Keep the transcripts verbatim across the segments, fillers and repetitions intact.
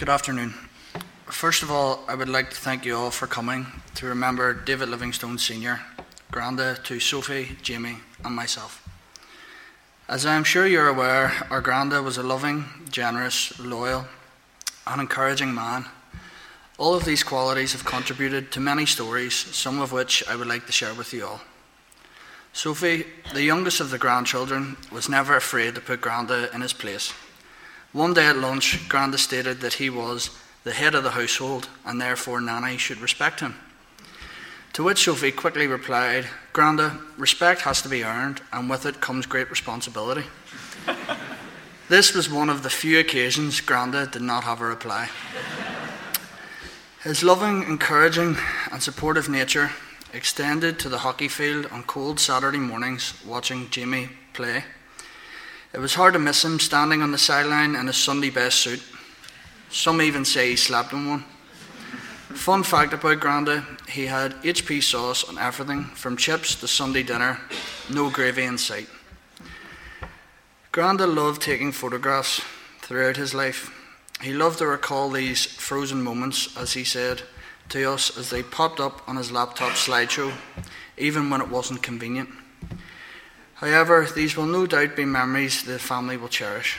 Good afternoon. First of all, I would like to thank you all for coming to remember David Livingstone Senior, Granda to Sophie, Jamie and myself. As I am sure you're aware, our Granda was a loving, generous, loyal and encouraging man. All of these qualities have contributed to many stories, some of which I would like to share with you all. Sophie, the youngest of the grandchildren, was never afraid to put Granda in his place. One day at lunch, Granda stated that he was the head of the household and therefore Nanny should respect him. To which Sophie quickly replied, "Granda, respect has to be earned, and with it comes great responsibility." This was one of the few occasions Granda did not have a reply. His loving, encouraging and supportive nature extended to the hockey field on cold Saturday mornings watching Jamie play. It was hard to miss him standing on the sideline in his Sunday best suit. Some even say he slept in one. Fun fact about Granda, he had H P sauce on everything from chips to Sunday dinner, no gravy in sight. Granda loved taking photographs throughout his life. He loved to recall these frozen moments, as he said, to us as they popped up on his laptop slideshow, even when it wasn't convenient. However, these will no doubt be memories the family will cherish.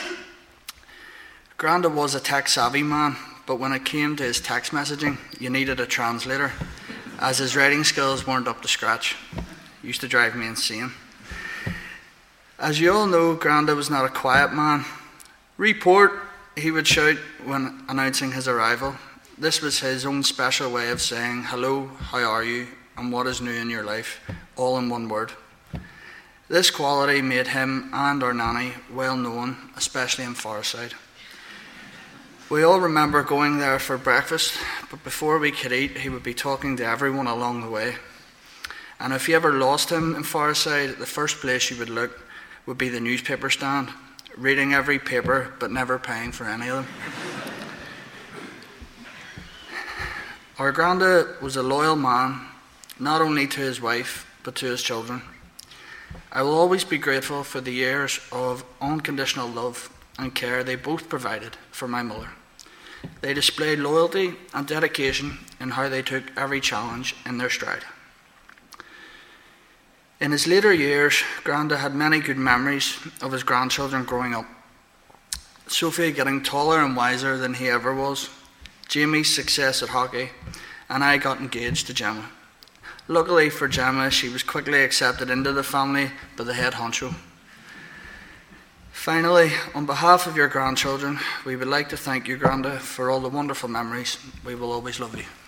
Granda was a tech-savvy man, but when it came to his text messaging, you needed a translator, as his writing skills weren't up to scratch. It used to drive me insane. As you all know, Granda was not a quiet man. "Report," he would shout when announcing his arrival. This was his own special way of saying hello, how are you, and what is new in your life, all in one word. This quality made him and our Nanny well known, especially in Forestside. We all remember going there for breakfast, but before we could eat, he would be talking to everyone along the way. And if you ever lost him in Forestside, the first place you would look would be the newspaper stand, reading every paper but never paying for any of them. Our Granda was a loyal man, not only to his wife, but to his children. I will always be grateful for the years of unconditional love and care they both provided for my mother. They displayed loyalty and dedication in how they took every challenge in their stride. In his later years, Granda had many good memories of his grandchildren growing up. Sophie getting taller and wiser than he ever was, Jamie's success at hockey, and I got engaged to Gemma. Luckily for Gemma, she was quickly accepted into the family by the head honcho. Finally, on behalf of your grandchildren, we would like to thank you, Granda, for all the wonderful memories. We will always love you.